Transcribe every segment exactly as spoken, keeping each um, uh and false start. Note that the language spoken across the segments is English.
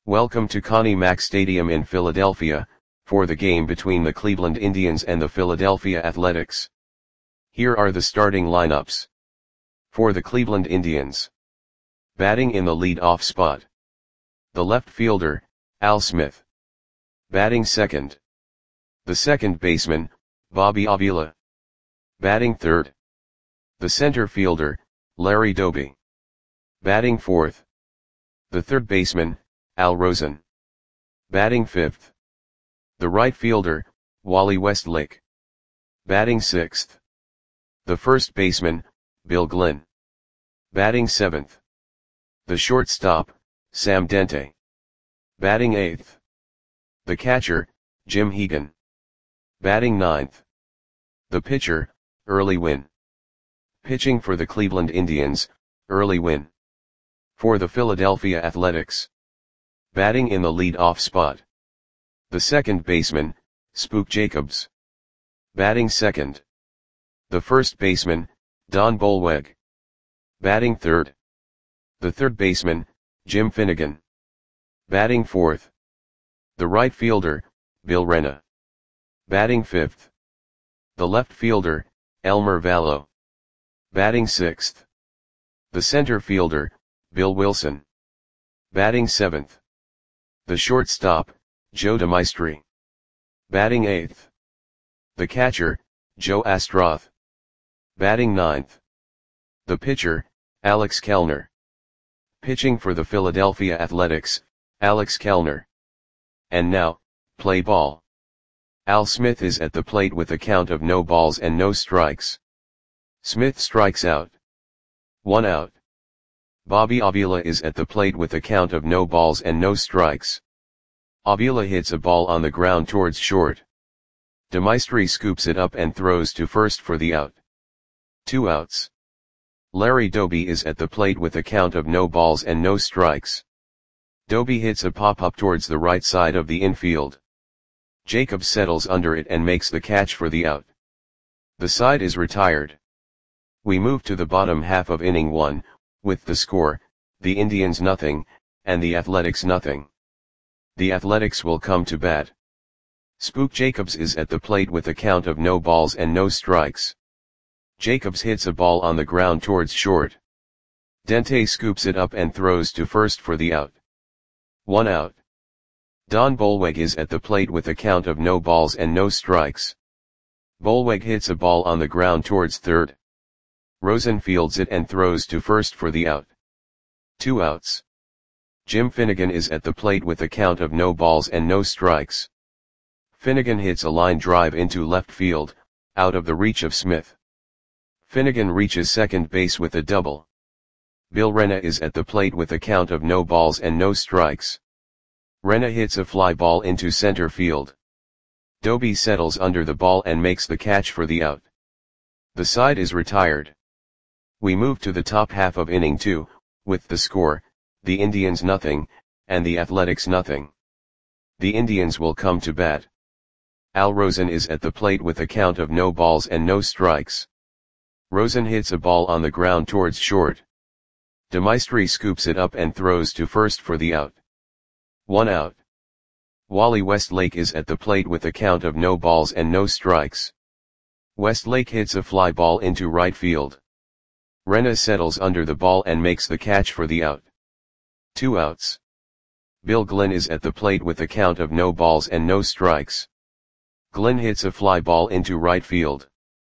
Welcome to Connie Mack Stadium in Philadelphia, for the game between the Cleveland Indians and the Philadelphia Athletics. Here are the starting lineups. For the Cleveland Indians. Batting in the lead-off spot. The left fielder, Al Smith. Batting second. The second baseman, Bobby Avila. Batting third. The center fielder, Larry Doby. Batting fourth. The third baseman, Al Rosen. Batting fifth. The right fielder, Wally Westlake. Batting sixth. The first baseman, Bill Glynn. Batting seventh. The shortstop, Sam Dente. Batting eighth. The catcher, Jim Hegan. Batting ninth. The pitcher, Early Wynn. Pitching for the Cleveland Indians, Early Wynn. For the Philadelphia Athletics. Batting in the lead-off spot. The second baseman, Spook Jacobs. Batting second. The first baseman, Don Bolweg. Batting third. The third baseman, Jim Finnegan. Batting fourth. The right fielder, Bill Rena. Batting fifth. The left fielder, Elmer Vallow. Batting sixth. The center fielder, Bill Wilson. Batting seventh. The shortstop, Joe DeMaestri. Batting eighth. The catcher, Joe Astroth. Batting ninth. The pitcher, Alex Kellner. Pitching for the Philadelphia Athletics, Alex Kellner. And now, play ball. Al Smith is at the plate with a count of no balls and no strikes. Smith strikes out. One out. Bobby Avila is at the plate with a count of no balls and no strikes. Avila hits a ball on the ground towards short. DeMaestri scoops it up and throws to first for the out. Two outs. Larry Doby is at the plate with a count of no balls and no strikes. Doby hits a pop-up towards the right side of the infield. Jacobs settles under it and makes the catch for the out. The side is retired. We move to the bottom half of inning one, with the score, the Indians nothing, and the Athletics nothing. The Athletics will come to bat. Spook Jacobs is at the plate with a count of no balls and no strikes. Jacobs hits a ball on the ground towards short. Dente scoops it up and throws to first for the out. One out. Don Bolweg is at the plate with a count of no balls and no strikes. Bolweg hits a ball on the ground towards third. Rosen fields it and throws to first for the out. Two outs. Jim Finnegan is at the plate with a count of no balls and no strikes. Finnegan hits a line drive into left field, out of the reach of Smith. Finnegan reaches second base with a double. Bill Rena is at the plate with a count of no balls and no strikes. Rena hits a fly ball into center field. Doby settles under the ball and makes the catch for the out. The side is retired. We move to the top half of inning two, with the score, the Indians nothing, and the Athletics nothing. The Indians will come to bat. Al Rosen is at the plate with a count of no balls and no strikes. Rosen hits a ball on the ground towards short. DeMaestri scoops it up and throws to first for the out. One out. Wally Westlake is at the plate with a count of no balls and no strikes. Westlake hits a fly ball into right field. Rena settles under the ball and makes the catch for the out. Two outs. Bill Glynn is at the plate with a count of no balls and no strikes. Glynn hits a fly ball into right field.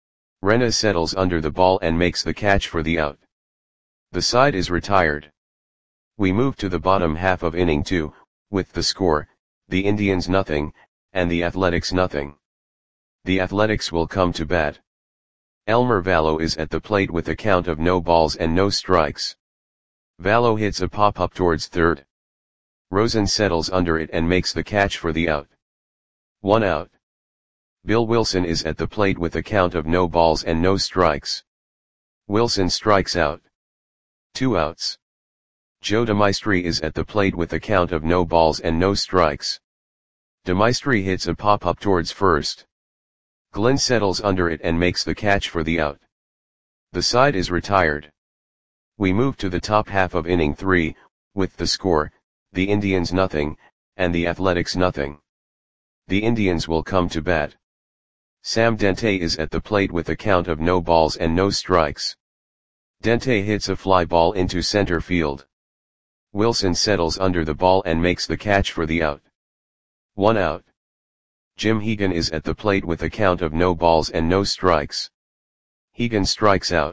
Rena settles under the ball and makes the catch for the out. The side is retired. We move to the bottom half of inning two, with the score, the Indians nothing, and the Athletics nothing. The Athletics will come to bat. Elmer Vallow is at the plate with a count of no balls and no strikes. Vallow hits a pop-up towards third. Rosen settles under it and makes the catch for the out. One out. Bill Wilson is at the plate with a count of no balls and no strikes. Wilson strikes out. Two outs. Joe DeMaestri is at the plate with a count of no balls and no strikes. DeMaestri hits a pop-up towards first. Glynn settles under it and makes the catch for the out. The side is retired. We move to the top half of inning three, with the score, the Indians nothing, and the Athletics nothing. The Indians will come to bat. Sam Dente is at the plate with a count of no balls and no strikes. Dente hits a fly ball into center field. Wilson settles under the ball and makes the catch for the out. One out. Jim Hegan is at the plate with a count of no balls and no strikes. Hegan strikes out.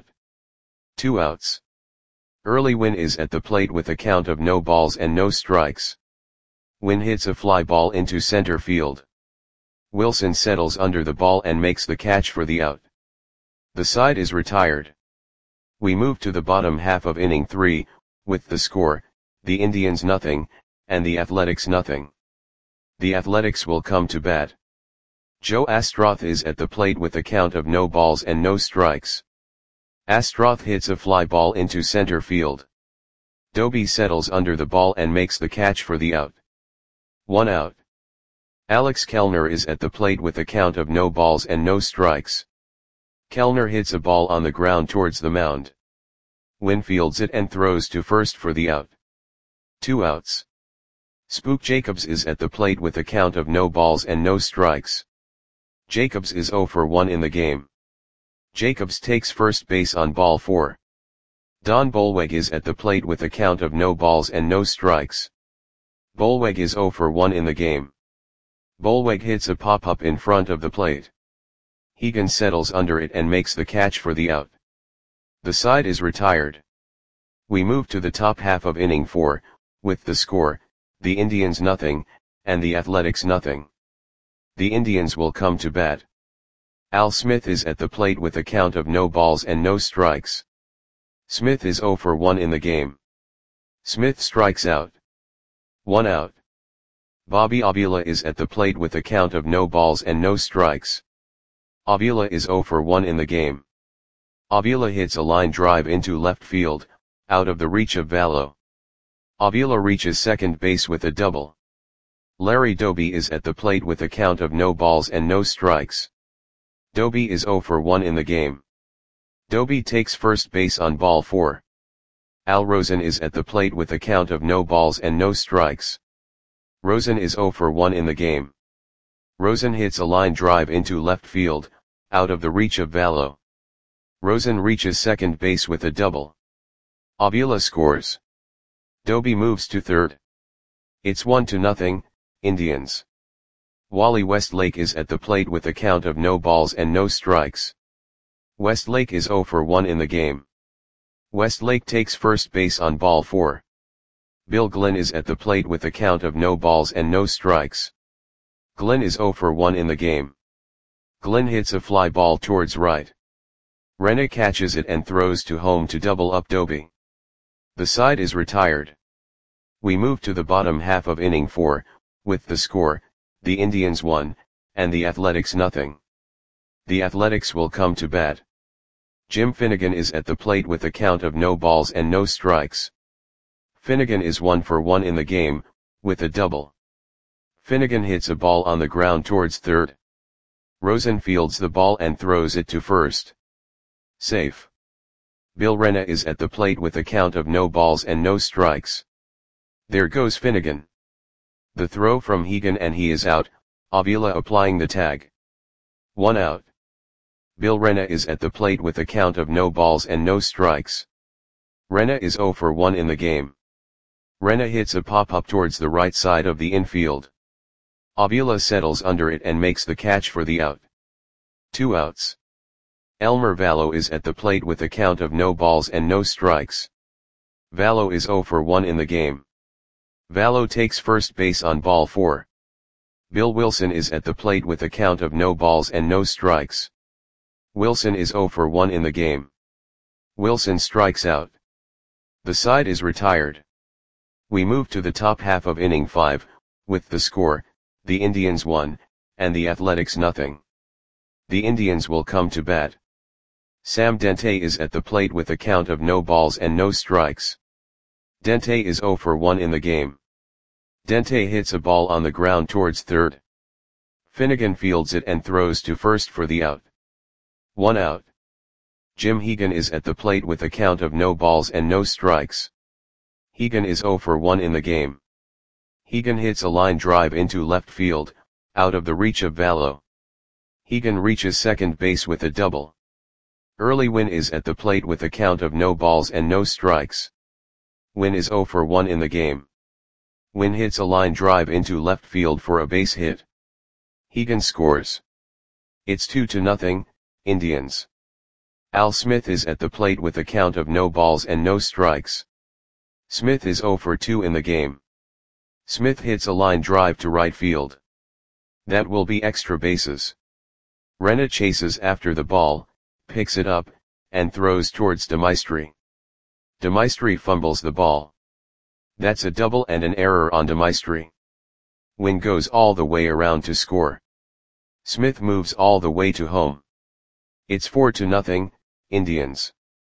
Two outs. Early Wynn is at the plate with a count of no balls and no strikes. Wynn hits a fly ball into center field. Wilson settles under the ball and makes the catch for the out. The side is retired. We move to the bottom half of inning three, with the score, the Indians nothing, and the Athletics nothing. The Athletics will come to bat. Joe Astroth is at the plate with a count of no balls and no strikes. Astroth hits a fly ball into center field. Doby settles under the ball and makes the catch for the out. One out. Alex Kellner is at the plate with a count of no balls and no strikes. Kellner hits a ball on the ground towards the mound. Wynn fields it and throws to first for the out. Two outs. Spook Jacobs is at the plate with a count of no balls and no strikes. Jacobs is oh for one in the game. Jacobs takes first base on ball four. Don Bolweg is at the plate with a count of no balls and no strikes. Bolweg is oh for one in the game. Bolweg hits a pop-up in front of the plate. Hegan settles under it and makes the catch for the out. The side is retired. We move to the top half of inning four, with the score, the Indians nothing, and the Athletics nothing. The Indians will come to bat. Al Smith is at the plate with a count of no balls and no strikes. Smith is oh for one in the game. Smith strikes out. One out. Bobby Avila is at the plate with a count of no balls and no strikes. Avila is oh for one in the game. Avila hits a line drive into left field, out of the reach of Vallo. Avila reaches second base with a double. Larry Doby is at the plate with a count of no balls and no strikes. Doby is oh for one in the game. Doby takes first base on ball four. Al Rosen is at the plate with a count of no balls and no strikes. Rosen is oh for one in the game. Rosen hits a line drive into left field, out of the reach of Vallo. Rosen reaches second base with a double. Avila scores. Doby moves to third. It's one to nothing, Indians. Wally Westlake is at the plate with a count of no balls and no strikes. Westlake is oh for one in the game. Westlake takes first base on ball four. Bill Glenn is at the plate with a count of no balls and no strikes. Glenn is oh for one in the game. Glenn hits a fly ball towards right. Renna catches it and throws to home to double up Doby. The side is retired. We move to the bottom half of inning four, with the score, the Indians one, and the Athletics nothing. The Athletics will come to bat. Jim Finnegan is at the plate with a count of no balls and no strikes. Finnegan is one for one in the game, with a double. Finnegan hits a ball on the ground towards third. Rosen fields the ball and throws it to first. Safe. Bill Renna is at the plate with a count of no balls and no strikes. There goes Finnegan. The throw from Hegan and he is out, Avila applying the tag. One out. Bill Renna is at the plate with a count of no balls and no strikes. Renna is oh for one in the game. Renna hits a pop-up towards the right side of the infield. Avila settles under it and makes the catch for the out. Two outs. Elmer Vallo is at the plate with a count of no balls and no strikes. Vallo is oh for one in the game. Vallo takes first base on ball four. Bill Wilson is at the plate with a count of no balls and no strikes. Wilson is oh for one in the game. Wilson strikes out. The side is retired. We move to the top half of inning five, with the score, the Indians one, and the Athletics nothing. The Indians will come to bat. Sam Dente is at the plate with a count of no balls and no strikes. Dente is oh for one in the game. Dente hits a ball on the ground towards third. Finnegan fields it and throws to first for the out. One out. Jim Hegan is at the plate with a count of no balls and no strikes. Hegan is oh for one in the game. Hegan hits a line drive into left field, out of the reach of Vallo. Hegan reaches second base with a double. Early Wynn is at the plate with a count of no balls and no strikes. Wynn is oh for one in the game. Wynn hits a line drive into left field for a base hit. Hegan scores. It's two to nothing, Indians. Al Smith is at the plate with a count of no balls and no strikes. Smith is oh for two in the game. Smith hits a line drive to right field. That will be extra bases. Rena chases after the ball, picks it up, and throws towards DeMaestri. DeMaestri fumbles the ball. That's a double and an error on DeMaestri. Wynn goes all the way around to score. Smith moves all the way to home. It's four to nothing, Indians.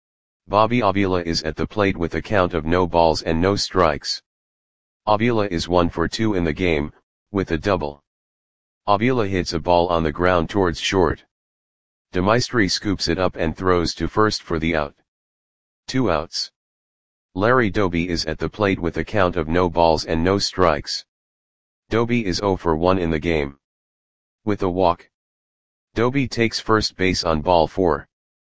Bobby Avila is at the plate with a count of no balls and no strikes. Avila is one for two in the game, with a double. Avila hits a ball on the ground towards short. DeMaestri scoops it up and throws to first for the out. Two outs. Larry Doby is at the plate with a count of no balls and no strikes. Doby is oh for one in the game. With a walk. Doby takes first base on ball four.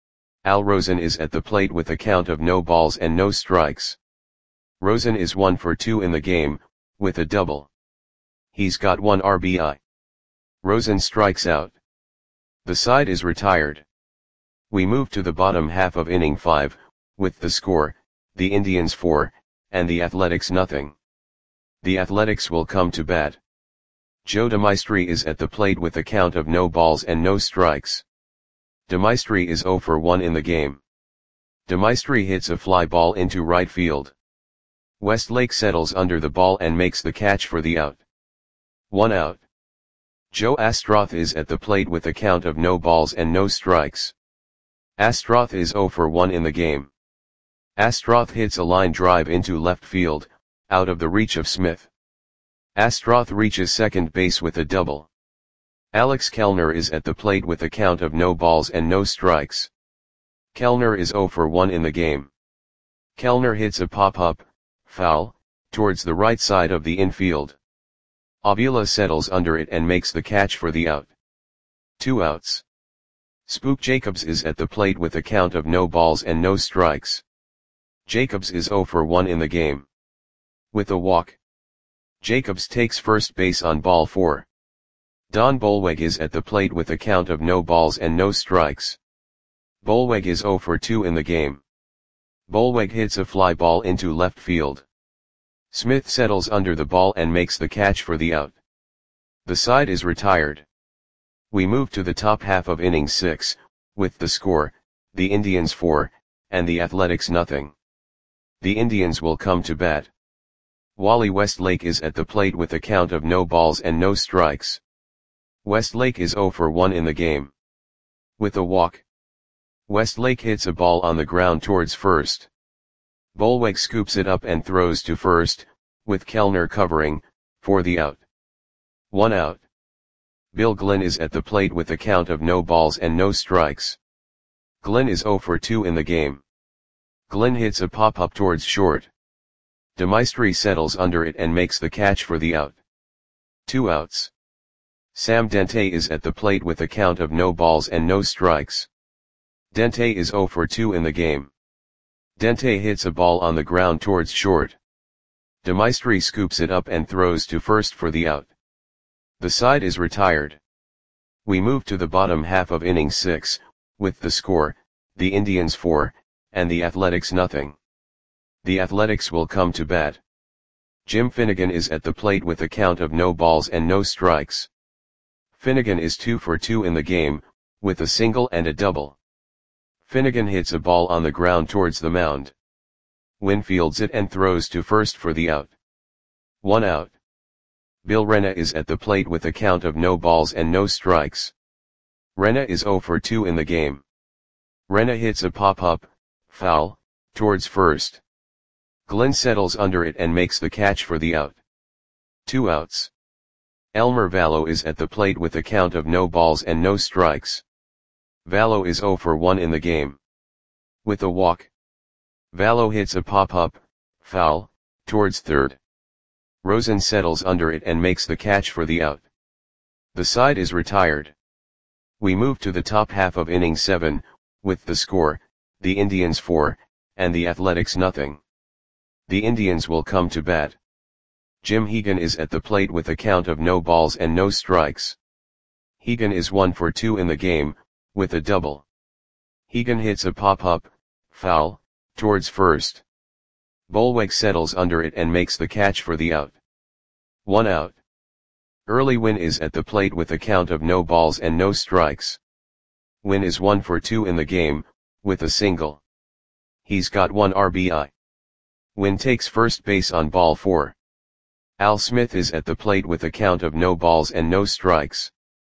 Al Rosen is at the plate with a count of no balls and no strikes. Rosen is one for two in the game, with a double. He's got one R B I. Rosen strikes out. The side is retired. We move to the bottom half of inning five, with the score, the Indians four, and the Athletics nothing. The Athletics will come to bat. Joe DeMaestri is at the plate with a count of no balls and no strikes. DeMaestri is oh for one in the game. DeMaestri hits a fly ball into right field. Westlake settles under the ball and makes the catch for the out. One out. Joe Astroth is at the plate with a count of no balls and no strikes. Astroth is oh for one in the game. Astroth hits a line drive into left field, out of the reach of Smith. Astroth reaches second base with a double. Alex Kellner is at the plate with a count of no balls and no strikes. Kellner is oh for one in the game. Kellner hits a pop-up, foul, towards the right side of the infield. Avila settles under it and makes the catch for the out. Two outs. Spook Jacobs is at the plate with a count of no balls and no strikes. Jacobs is oh for one in the game. With a walk. Jacobs takes first base on ball four. Don Bolweg is at the plate with a count of no balls and no strikes. Bolweg is oh for two in the game. Bolweg hits a fly ball into left field. Smith settles under the ball and makes the catch for the out. The side is retired. We move to the top half of inning six, with the score, the Indians four, and the Athletics nothing. The Indians will come to bat. Wally Westlake is at the plate with a count of no balls and no strikes. Westlake is oh for one in the game. With a walk. Westlake hits a ball on the ground towards first. Bolweg scoops it up and throws to first, with Kellner covering, for the out. One out. Bill Glenn is at the plate with a count of no balls and no strikes. Glenn is oh for two in the game. Glenn hits a pop-up towards short. DeMaestri settles under it and makes the catch for the out. Two outs. Sam Dente is at the plate with a count of no balls and no strikes. Dente is oh for two in the game. Dente hits a ball on the ground towards short. DeMaestri scoops it up and throws to first for the out. The side is retired. We move to the bottom half of inning six, with the score, the Indians four, and the Athletics nothing. The Athletics will come to bat. Jim Finnegan is at the plate with a count of no balls and no strikes. Finnegan is two for two in the game, with a single and a double. Finnegan hits a ball on the ground towards the mound. Wynn fields it and throws to first for the out. One out. Bill Rena is at the plate with a count of no balls and no strikes. Rena is oh for two in the game. Rena hits a pop-up, foul, towards first. Glenn settles under it and makes the catch for the out. Two outs. Elmer Vallo is at the plate with a count of no balls and no strikes. Vallo is oh for one in the game. With a walk. Vallo hits a pop-up, foul, towards third. Rosen settles under it and makes the catch for the out. The side is retired. We move to the top half of inning seven, with the score, the Indians four, and the Athletics nothing. The Indians will come to bat. Jim Hegan is at the plate with a count of no balls and no strikes. Hegan is one for two in the game, with a double. Hegan hits a pop-up, foul, towards first. Bolweg settles under it and makes the catch for the out. One out. Early Wynn is at the plate with a count of no balls and no strikes. Wynn is one for two in the game, with a single. He's got one R B I. Wynn takes first base on ball four. Al Smith is at the plate with a count of no balls and no strikes.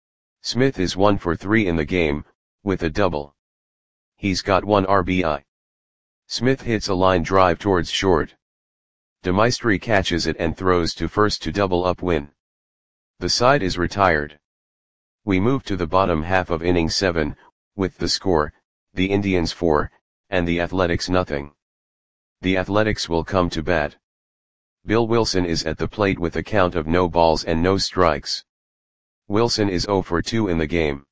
Smith is one for three in the game, with a double. He's got one R B I. Smith hits a line drive towards short. DeMaestri catches it and throws to first to double up Wynn. The side is retired. We move to the bottom half of inning seven, with the score, the Indians four, and the Athletics nothing. The Athletics will come to bat. Bill Wilson is at the plate with a count of no balls and no strikes. Wilson is zero for two in the game.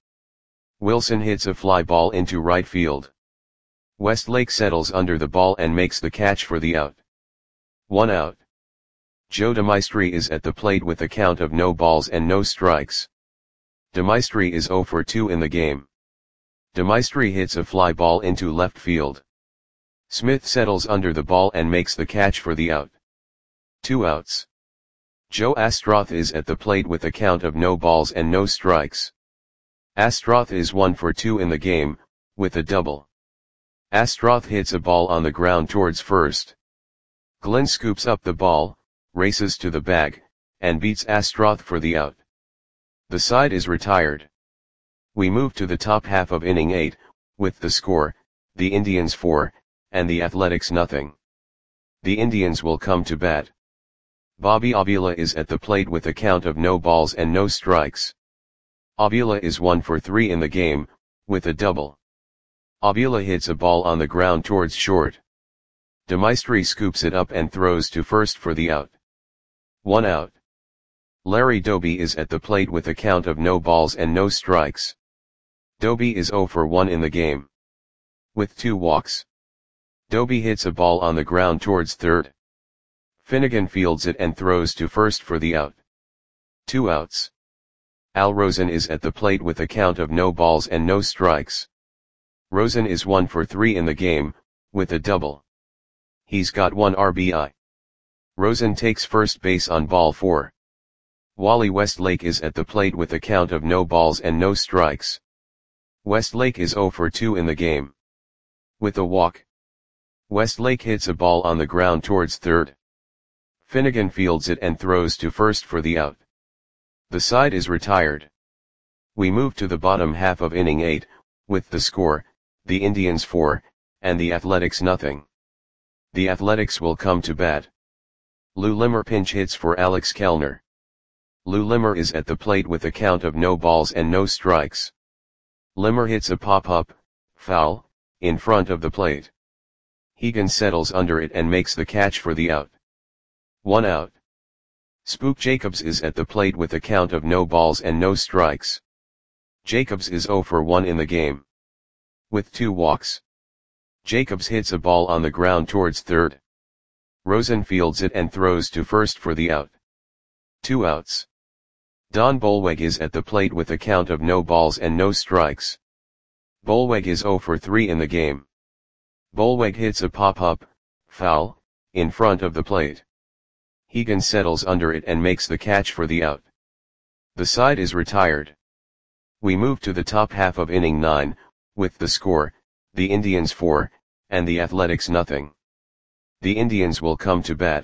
Wilson hits a fly ball into right field. Westlake settles under the ball and makes the catch for the out. One out. Joe DeMaestri is at the plate with a count of no balls and no strikes. DeMaestri is zero for two in the game. DeMaestri hits a fly ball into left field. Smith settles under the ball and makes the catch for the out. Two outs. Joe Astroth is at the plate with a count of no balls and no strikes. Astroth is one for two in the game, with a double. Astroth hits a ball on the ground towards first. Glenn scoops up the ball, races to the bag, and beats Astroth for the out. The side is retired. We move to the top half of inning eight, with the score, the Indians four, and the Athletics nothing. The Indians will come to bat. Bobby Avila is at the plate with a count of no balls and no strikes. Avila is one for three in the game, with a double. Avila hits a ball on the ground towards short. DeMaestri scoops it up and throws to first for the out. One out. Larry Doby is at the plate with a count of no balls and no strikes. Doby is zero for one in the game. With two walks. Doby hits a ball on the ground towards third. Finnegan fields it and throws to first for the out. Two outs. Al Rosen is at the plate with a count of no balls and no strikes. Rosen is one for three in the game, with a double. He's got one R B I. Rosen takes first base on ball four. Wally Westlake is at the plate with a count of no balls and no strikes. Westlake is zero for two in the game. With a walk. Westlake hits a ball on the ground towards third. Finnegan fields it and throws to first for the out. The side is retired. We move to the bottom half of inning eight, with the score, the Indians four, and the Athletics nothing. The Athletics will come to bat. Lou Limmer pinch hits for Alex Kellner. Lou Limmer is at the plate with a count of no balls and no strikes. Limmer hits a pop-up, foul, in front of the plate. Hegan settles under it and makes the catch for the out. One out. Spook Jacobs is at the plate with a count of no balls and no strikes. Jacobs is zero for one in the game. With two walks. Jacobs hits a ball on the ground towards third. Rosen fields it and throws to first for the out. Two outs. Don Bolweg is at the plate with a count of no balls and no strikes. Bolweg is zero for three in the game. Bolweg hits a pop-up, foul, in front of the plate. Hegan settles under it and makes the catch for the out. The side is retired. We move to the top half of inning nine, with the score, the Indians four, and the Athletics nothing. The Indians will come to bat.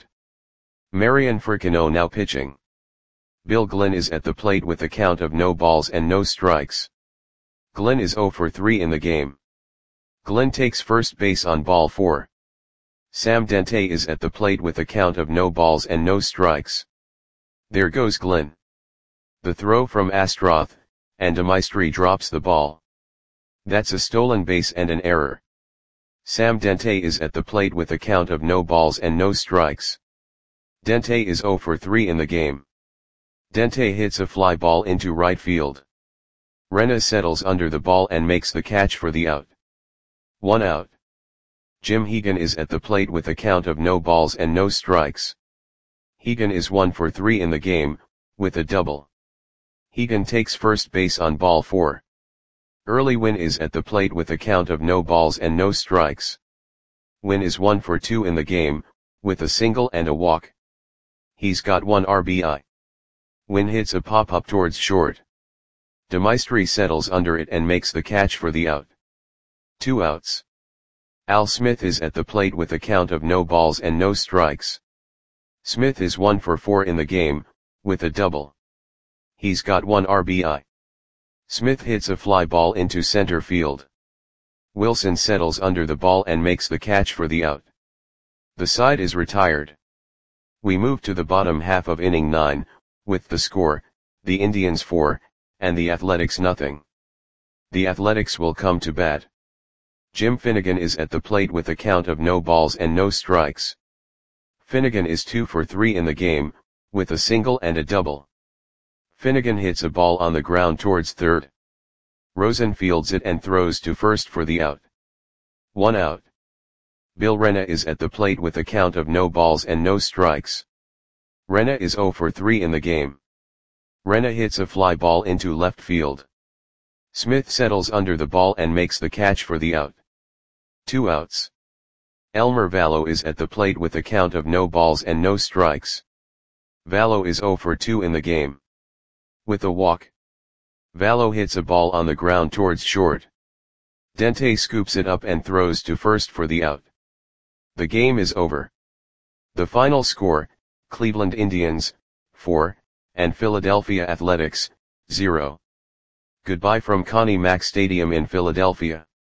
Marian Fricino now pitching. Bill Glenn is at the plate with a count of no balls and no strikes. Glenn is zero for three in the game. Glenn takes first base on ball four. Sam Dente is at the plate with a count of no balls and no strikes. There goes Glenn. The throw from Astroth, and DeMaestri drops the ball. That's a stolen base and an error. Sam Dente is at the plate with a count of no balls and no strikes. Dente is zero for three in the game. Dente hits a fly ball into right field. Rena settles under the ball and makes the catch for the out. One out. Jim Hegan is at the plate with a count of no balls and no strikes. Hegan is one for three in the game, with a double. Hegan takes first base on ball four. Early Win is at the plate with a count of no balls and no strikes. Win is one for two in the game, with a single and a walk. He's got one R B I. Win hits a pop-up towards short. DeMaestri settles under it and makes the catch for the out. Two outs. Al Smith is at the plate with a count of no balls and no strikes. Smith is one for four in the game, with a double. He's got one R B I. Smith hits a fly ball into center field. Wilson settles under the ball and makes the catch for the out. The side is retired. We move to the bottom half of inning nine, with the score, the Indians four, and the Athletics nothing. The Athletics will come to bat. Jim Finnegan is at the plate with a count of no balls and no strikes. Finnegan is two for three in the game, with a single and a double. Finnegan hits a ball on the ground towards third. Rosen fields it and throws to first for the out. One out. Bill Rena is at the plate with a count of no balls and no strikes. Rena is zero for three in the game. Rena hits a fly ball into left field. Smith settles under the ball and makes the catch for the out. Two outs. Elmer Vallo is at the plate with a count of no balls and no strikes. Vallo is zero for two in the game. With a walk. Vallo hits a ball on the ground towards short. Dente scoops it up and throws to first for the out. The game is over. The final score, Cleveland Indians, four, and Philadelphia Athletics, zero. Goodbye from Connie Mack Stadium in Philadelphia.